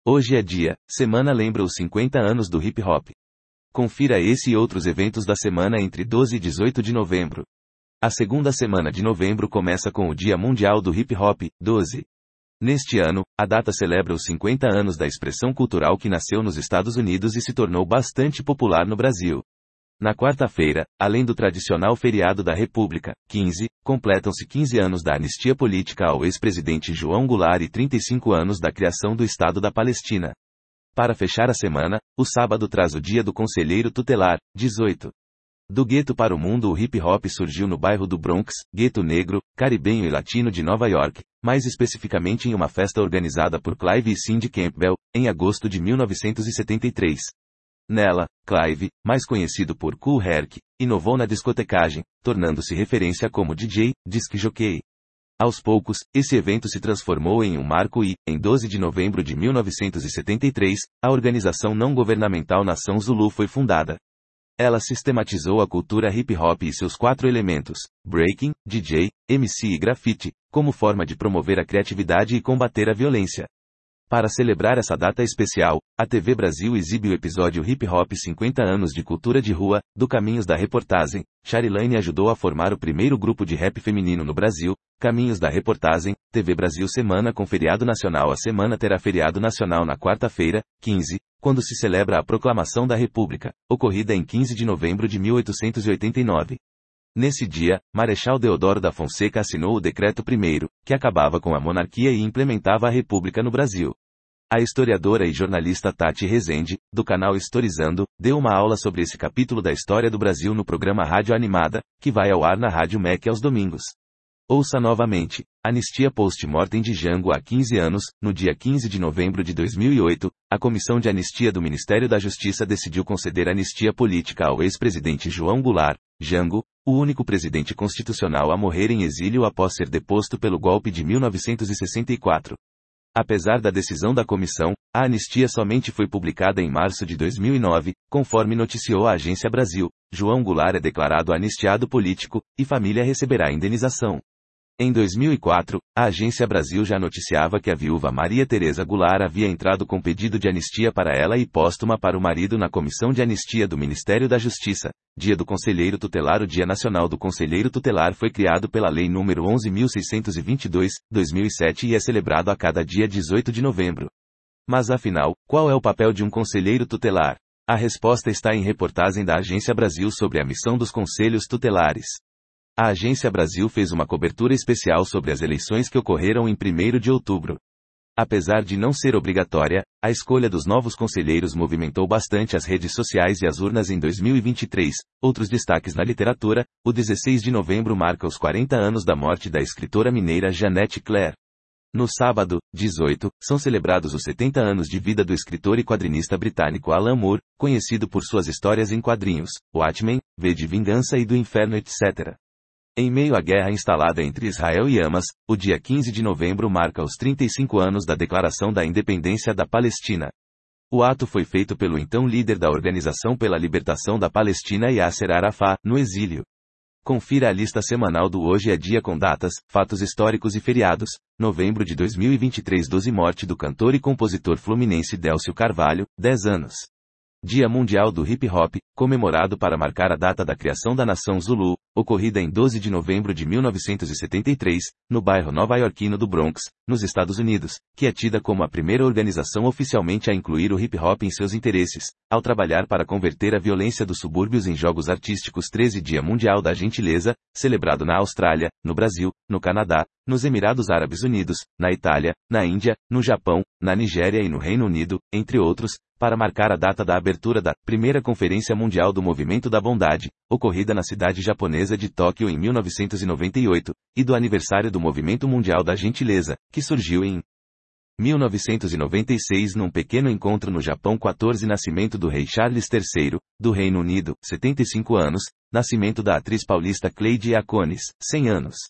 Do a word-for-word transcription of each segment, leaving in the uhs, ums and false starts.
Hoje é dia, semana lembra os cinquenta anos do hip hop. Confira esse e outros eventos da semana entre doze e dezoito de novembro. A segunda semana de novembro começa com o Dia Mundial do Hip Hop, doze. Neste ano, a data celebra os cinquenta anos da expressão cultural que nasceu nos Estados Unidos e se tornou bastante popular no Brasil. Na quarta-feira, além do tradicional feriado da República, quinze, completam-se quinze anos da anistia política ao ex-presidente João Goulart e trinta e cinco anos da criação do Estado da Palestina. Para fechar a semana, o sábado traz o Dia do Conselheiro Tutelar, dezoito. Do gueto para o mundo, o hip-hop surgiu no bairro do Bronx, gueto negro, caribenho e latino de Nova York, mais especificamente em uma festa organizada por Clive e Cindy Campbell, em agosto de mil novecentos e setenta e três. Nela, Clive, mais conhecido por Kool Herc, inovou na discotecagem, tornando-se referência como D J, disc jockey. Aos poucos, esse evento se transformou em um marco e, em doze de novembro de mil novecentos e setenta e três, a organização não governamental Nação Zulu foi fundada. Ela sistematizou a cultura hip-hop e seus quatro elementos, breaking, D J, M C e grafite, como forma de promover a criatividade e combater a violência. Para celebrar essa data especial, a T V Brasil exibe o episódio Hip Hop cinquenta anos de cultura de rua, do Caminhos da Reportagem. Charilane ajudou a formar o primeiro grupo de rap feminino no Brasil, Caminhos da Reportagem. T V Brasil Semana com feriado nacional. A semana terá feriado nacional na quarta-feira, quinze, quando se celebra a Proclamação da República, ocorrida em quinze de novembro de mil oitocentos e oitenta e nove. Nesse dia, Marechal Deodoro da Fonseca assinou o Decreto primeiro, que acabava com a monarquia e implementava a República no Brasil. A historiadora e jornalista Tati Rezende, do canal Historizando, deu uma aula sobre esse capítulo da história do Brasil no programa Rádio Animada, que vai ao ar na Rádio M E C aos domingos. Ouça novamente. Anistia post-mortem de Jango há quinze anos. No dia quinze de novembro de dois mil e oito, a Comissão de Anistia do Ministério da Justiça decidiu conceder anistia política ao ex-presidente João Goulart, Jango, o único presidente constitucional a morrer em exílio após ser deposto pelo golpe de mil novecentos e sessenta e quatro. Apesar da decisão da comissão, a anistia somente foi publicada em março de dois mil e nove, conforme noticiou a Agência Brasil. João Goulart é declarado anistiado político, e família receberá indenização. Em dois mil e quatro, a Agência Brasil já noticiava que a viúva Maria Tereza Goulart havia entrado com pedido de anistia para ela e póstuma para o marido na Comissão de Anistia do Ministério da Justiça. Dia do Conselheiro Tutelar. O Dia Nacional do Conselheiro Tutelar foi criado pela Lei número onze mil seiscentos e vinte e dois, dois mil e sete e é celebrado a cada dia dezoito de novembro. Mas afinal, qual é o papel de um conselheiro tutelar? A resposta está em reportagem da Agência Brasil sobre a missão dos conselhos tutelares. A Agência Brasil fez uma cobertura especial sobre as eleições que ocorreram em primeiro de outubro. Apesar de não ser obrigatória, a escolha dos novos conselheiros movimentou bastante as redes sociais e as urnas em dois mil e vinte e três. Outros destaques na literatura: o dezesseis de novembro marca os quarenta anos da morte da escritora mineira Jeanette Claire. No sábado, dezoito, são celebrados os setenta anos de vida do escritor e quadrinista britânico Alan Moore, conhecido por suas histórias em quadrinhos, Watchmen, V de Vingança e do Inferno, etcétera. Em meio à guerra instalada entre Israel e Hamas, o dia quinze de novembro marca os trinta e cinco anos da Declaração da Independência da Palestina. O ato foi feito pelo então líder da Organização pela Libertação da Palestina, Yasser Arafat, no exílio. Confira a lista semanal do Hoje é Dia com datas, fatos históricos e feriados. Novembro de dois mil e vinte e três. doze Morte do cantor e compositor fluminense Délcio Carvalho, dez anos. Dia Mundial do Hip Hop, comemorado para marcar a data da criação da Nação Zulu, ocorrida em doze de novembro de mil novecentos e setenta e três, no bairro nova-iorquino do Bronx, nos Estados Unidos, que é tida como a primeira organização oficialmente a incluir o hip hop em seus interesses, ao trabalhar para converter a violência dos subúrbios em jogos artísticos. treze Dia Mundial da Gentileza, celebrado na Austrália, no Brasil, no Canadá, nos Emirados Árabes Unidos, na Itália, na Índia, no Japão, na Nigéria e no Reino Unido, entre outros, para marcar a data da abertura da primeira Conferência Mundial do Movimento da Bondade, ocorrida na cidade japonesa de Tóquio em mil novecentos e noventa e oito, e do aniversário do Movimento Mundial da Gentileza, que surgiu em mil novecentos e noventa e seis num pequeno encontro no Japão. quatorze Nascimento do rei Charles terceiro, do Reino Unido, setenta e cinco anos, nascimento da atriz paulista Cleide Yacones, cem anos.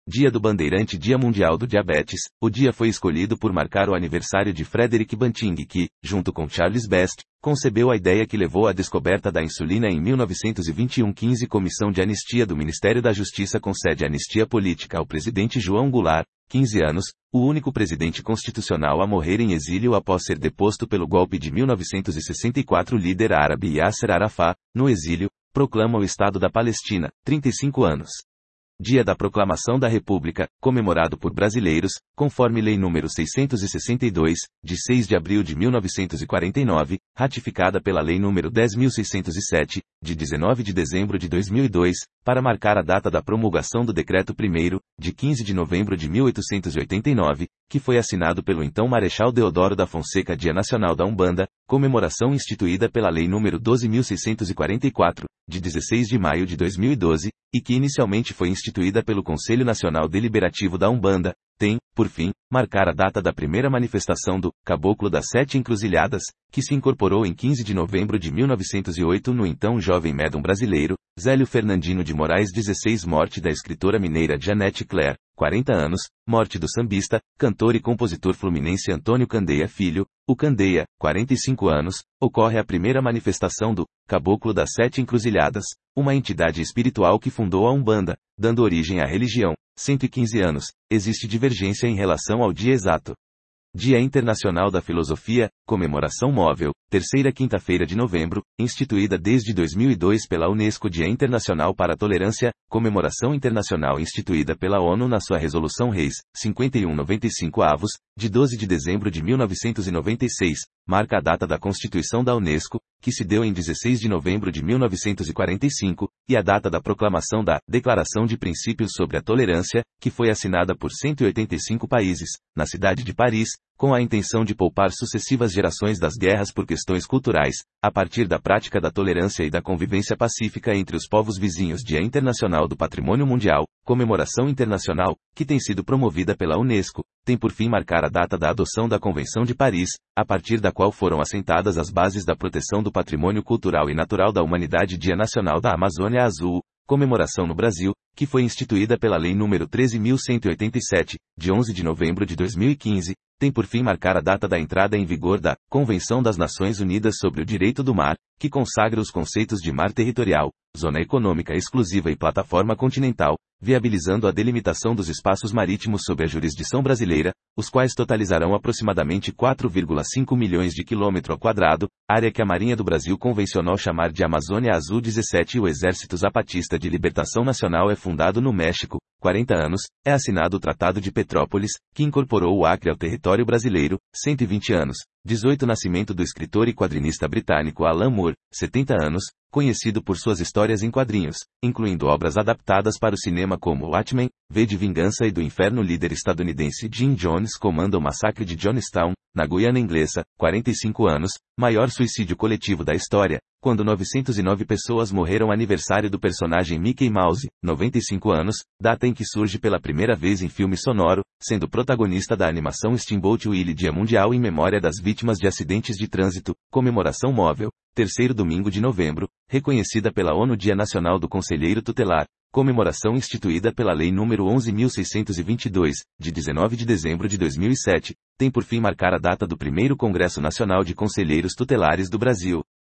Dia do Bandeirante, Dia Mundial do Diabetes. O dia foi escolhido por marcar o aniversário de Frederick Banting, que, junto com Charles Best, concebeu a ideia que levou à descoberta da insulina em mil novecentos e vinte e um. quinze Comissão de Anistia do Ministério da Justiça concede anistia política ao presidente João Goulart, quinze anos, o único presidente constitucional a morrer em exílio após ser deposto pelo golpe de mil novecentos e sessenta e quatro. Líder árabe Yasser Arafat, no exílio, proclama o Estado da Palestina, trinta e cinco anos. Dia da Proclamação da República, comemorado por brasileiros, conforme Lei número seiscentos e sessenta e dois, de seis de abril de mil novecentos e quarenta e nove, ratificada pela Lei número dez mil seiscentos e sete, de dezenove de dezembro de dois mil e dois, para marcar a data da promulgação do Decreto primeiro, de quinze de novembro de mil oitocentos e oitenta e nove, que foi assinado pelo então Marechal Deodoro da Fonseca. Dia Nacional da Umbanda, comemoração instituída pela Lei número doze mil seiscentos e quarenta e quatro, de dezesseis de maio de dois mil e doze, e que inicialmente foi instituída pelo Conselho Nacional Deliberativo da Umbanda, tem, por fim, marcar a data da primeira manifestação do Caboclo das Sete Encruzilhadas, que se incorporou em quinze de novembro de mil novecentos e oito no então jovem médium brasileiro, Zélio Fernandino de Moraes. dezesseis Morte da escritora mineira Janete Claire, quarenta anos, morte do sambista, cantor e compositor fluminense Antônio Candeia Filho, o Candeia, quarenta e cinco anos, ocorre a primeira manifestação do Caboclo das Sete Encruzilhadas, uma entidade espiritual que fundou a Umbanda, dando origem à religião, cento e quinze anos, existe divergência em relação ao dia exato. Dia Internacional da Filosofia, comemoração móvel, terceira quinta-feira de novembro, instituída desde dois mil e dois pela Unesco. Dia Internacional para a Tolerância, comemoração internacional instituída pela ONU na sua Resolução Reis, cinquenta e um noventa e cinco avos, de doze de dezembro de mil novecentos e noventa e seis, marca a data da Constituição da Unesco, que se deu em dezesseis de novembro de mil novecentos e quarenta e cinco, e a data da proclamação da Declaração de Princípios sobre a Tolerância, que foi assinada por cento e oitenta e cinco países, na cidade de Paris, com a intenção de poupar sucessivas gerações das guerras por questões culturais, a partir da prática da tolerância e da convivência pacífica entre os povos vizinhos. Dia Internacional do Patrimônio Mundial, comemoração internacional, que tem sido promovida pela Unesco, tem por fim marcar a data da adoção da Convenção de Paris, a partir da qual foram assentadas as bases da proteção do patrimônio cultural e natural da humanidade. Dia Nacional da Amazônia Azul, comemoração no Brasil, que foi instituída pela Lei número treze mil cento e oitenta e sete, de onze de novembro de dois mil e quinze, tem por fim marcar a data da entrada em vigor da Convenção das Nações Unidas sobre o Direito do Mar, que consagra os conceitos de mar territorial, zona econômica exclusiva e plataforma continental, viabilizando a delimitação dos espaços marítimos sob a jurisdição brasileira, os quais totalizarão aproximadamente quatro vírgula cinco milhões de quilômetro quadrado, área que a Marinha do Brasil convencionou chamar de Amazônia Azul. dezessete O Exército Zapatista de Libertação Nacional é fundado no México, quarenta anos, é assinado o Tratado de Petrópolis, que incorporou o Acre ao território brasileiro, cento e vinte anos. dezoito Nascimento do escritor e quadrinista britânico Alan Moore, setenta anos, conhecido por suas histórias em quadrinhos, incluindo obras adaptadas para o cinema como Watchmen, V de Vingança e do Inferno. Líder estadunidense Jim Jones comanda o massacre de Jonestown, na Guiana Inglesa, quarenta e cinco anos, maior suicídio coletivo da história, quando novecentas e nove pessoas morreram. Aniversário do personagem Mickey Mouse, noventa e cinco anos, data em que surge pela primeira vez em filme sonoro, sendo protagonista da animação Steamboat Willie. Dia Mundial em memória das vítimas de acidentes de trânsito, comemoração móvel, terceiro domingo de novembro, reconhecida pela ONU. Dia Nacional do Conselheiro Tutelar, comemoração instituída pela Lei número onze mil seiscentos e vinte e dois, de dezenove de dezembro de dois mil e sete, tem por fim marcar a data do primeiro Congresso Nacional de Conselheiros Tutelares do Brasil.